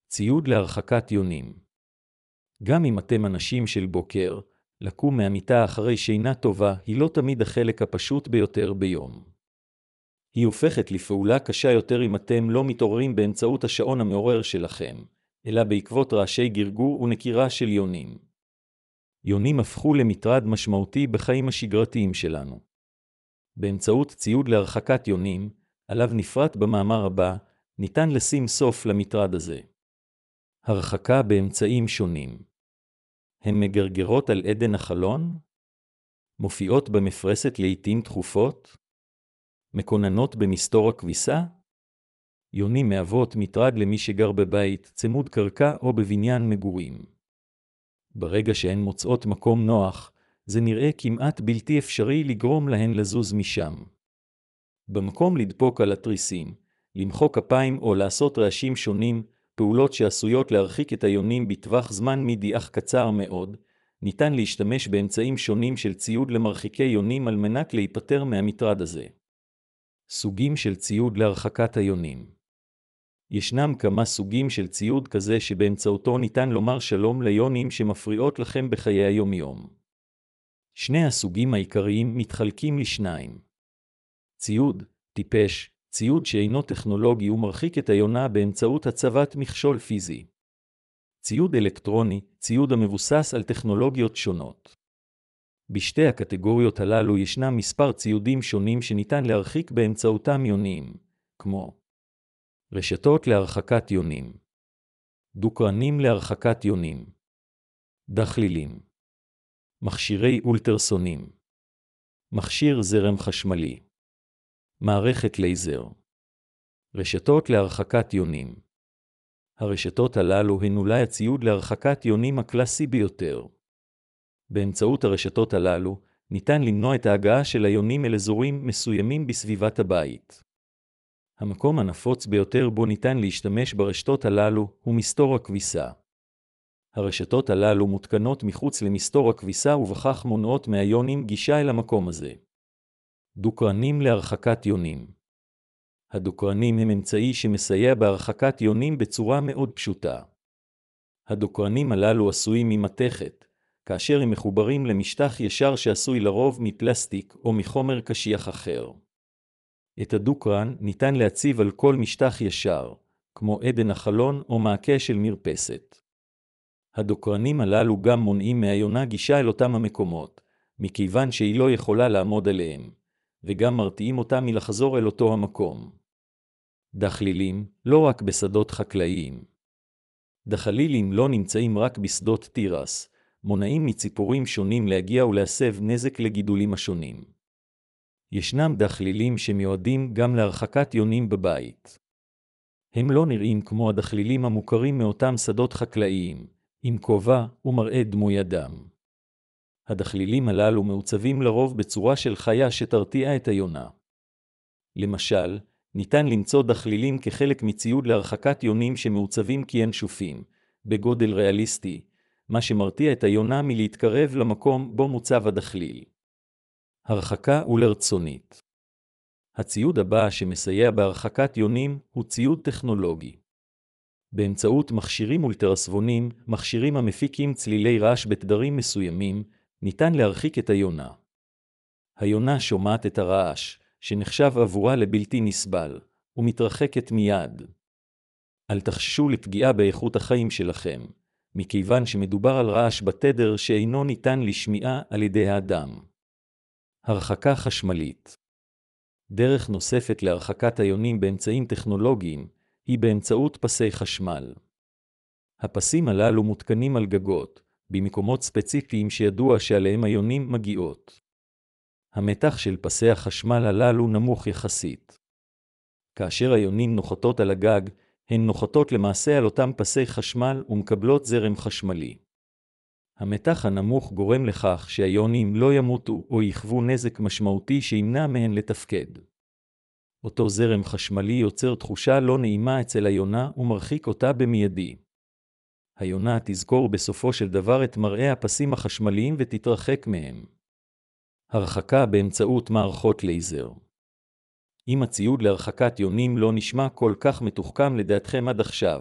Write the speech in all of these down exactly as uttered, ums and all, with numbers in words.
ציוד להרחקת יונים. גם אם אתם אנשים של בוקר, לקום מהמיטה אחרי שינה טובה היא לא תמיד החלק הפשוט ביותר ביום. היא הופכת לפעולה קשה יותר אם אתם לא מתעוררים באמצעות השעון המעורר שלכם, אלא בעקבות רעשי גרגור ונקירה של יונים. יונים הפכו למטרד משמעותי בחיים השגרתיים שלנו. באמצעות ציוד להרחקת יונים, עליו נפרט במאמר הבא, ניתן לשים סוף למטרד הזה. הרחקה באמצעים שונים. הן מגרגרות על עדן החלון? מופיעות במפרסת לעתים תכופות? מקוננות במסתור הכביסה? יונים מהוות מטרד למי שגר בבית, צמוד קרקע או בבניין מגורים. ברגע שהן מוצאות מקום נוח, זה נראה כמעט בלתי אפשרי לגרום להן לזוז משם. במקום לדפוק על התריסים, למחוא כפיים או לעשות רעשים שונים, פעולות שעשויות להרחיק את היונים בטווח זמן מידי אך קצר מאוד, ניתן להשתמש באמצעים שונים של ציוד למרחיקי יונים על מנת להיפטר מהמטרד הזה. סוגים של ציוד להרחקת היונים. ישנם כמה סוגים של ציוד כזה שבאמצעותו ניתן לומר שלום ליונים שמפריעות לכם בחיי היום-יום. שני הסוגים העיקריים מתחלקים לשניים. ציוד, טיפש, ציוד שאינו טכנולוגי ומרחיק את היונה באמצעות הצבת מכשול פיזי. ציוד אלקטרוני, ציוד המבוסס על טכנולוגיות שונות. בשתי הקטגוריות הללו ישנם מספר ציודים שונים שניתן להרחיק באמצעותם יונים, כמו רשתות להרחקת יונים, דוקרנים להרחקת יונים, דחלילים, מכשירי אולטרסונים, מכשיר זרם חשמלי, מערכת לייזר, רשתות להרחקת יונים. הרשתות הללו הן אולי הציוד להרחקת יונים הקלאסי ביותר. באמצעות הרשתות הללו ניתן למנוע את ההגעה של היונים אל אזורים מסוימים בסביבת הבית. המקום הנפוץ ביותר בו ניתן להשתמש ברשתות הללו הוא מסתור הכביסה. הרשתות הללו מותקנות מחוץ למסתור הכביסה ובכך מונעות מהיונים גישה אל המקום הזה. דוקרנים להרחקת יונים. הדוקרנים הם אמצעי שמסייע בהרחקת יונים בצורה מאוד פשוטה. הדוקרנים הללו עשויים ממתכת, כאשר הם מחוברים למשטח ישר שעשוי לרוב מפלסטיק או מחומר קשיח אחר. את הדוקרן ניתן להציב על כל משטח ישר, כמו עדן החלון או מעקה של מרפסת. הדוקרנים הללו גם מונעים מהיונה גישה אל אותם המקומות, מכיוון שהיא לא יכולה לעמוד עליהם, וגם מרתיעים אותם מלחזור אל אותו המקום. דחלילים, לא רק בשדות חקלאיים. דחלילים לא נמצאים רק בשדות תירס, מונעים מציפורים שונים להגיע ולהסב נזק לגידולים השונים. ישנם דחלילים שמיועדים גם להרחקת יונים בבית. הם לא נראים כמו הדחלילים המוכרים מאותם שדות חקלאיים, עם כובע ומראה דמוי אדם. הדחלילים הללו מעוצבים לרוב בצורה של חיה שתרתיע את היונה. למשל, ניתן למצוא דחלילים כחלק מציוד להרחקת יונים שמעוצבים כינשופים, בגודל ריאליסטי, מה שמרתיע את היונה מלהתקרב למקום בו מוצב הדחליל. הרחקה ולרצונית. הציוד הבא שמסייע בהרחקת יונים הוא ציוד טכנולוגי. באמצעות מכשירים אולטרסבונים, מכשירים המפיקים צלילי רעש בתדרים מסוימים, ניתן להרחיק את היונה. היונה שומעת את הרעש, שנחשב עבורה לבלתי נסבל, ומתרחקת מיד. אל תחששו לפגיעה באיכות החיים שלכם, מכיוון שמדובר על רעש בתדר שאינו ניתן לשמיעה על ידי האדם. הרחקה חשמלית. דרך נוספת להרחקת היונים באמצעים טכנולוגיים, היא באמצעות פסי חשמל. הפסים הללו מותקנים על גגות, במקומות ספציפיים שידוע שעליהם היונים מגיעות. המתח של פסי החשמל הללו נמוך יחסית. כאשר היונים נוחתות על הגג, הן נוחתות למעשה על אותם פסי חשמל ומקבלות זרם חשמלי. המתח הנמוך גורם לכך שהיונים לא ימותו או יחוו נזק משמעותי שימנע מהן לתפקד. אותו זרם חשמלי יוצר תחושה לא נעימה אצל היונה ומרחיק אותה במיידי. היונה תזכור בסופו של דבר את מראה הפסים החשמליים ותתרחק מהם. הרחקה באמצעות מערכות לייזר. אם הציוד להרחקת יונים לא נשמע כל כך מתוחכם לדעתכם עד עכשיו,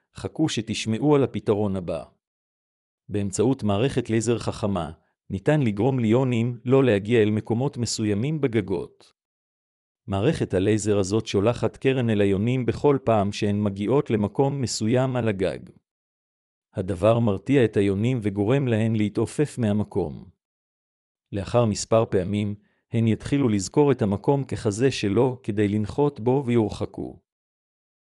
חכו שתשמעו על הפתרון הבא. באמצעות מערכת לייזר חכמה, ניתן לגרום ליונים לא להגיע אל מקומות מסוימים בגגות. מערכת הלייזר הזאת שולחת קרן אל היונים בכל פעם שהן מגיעות למקום מסוים על הגג. הדבר מרתיע את היונים וגורם להן להתעופף מהמקום. לאחר מספר פעמים, הן יתחילו לזכור את המקום ככזה שלו כדי לנחות בו ויורחקו.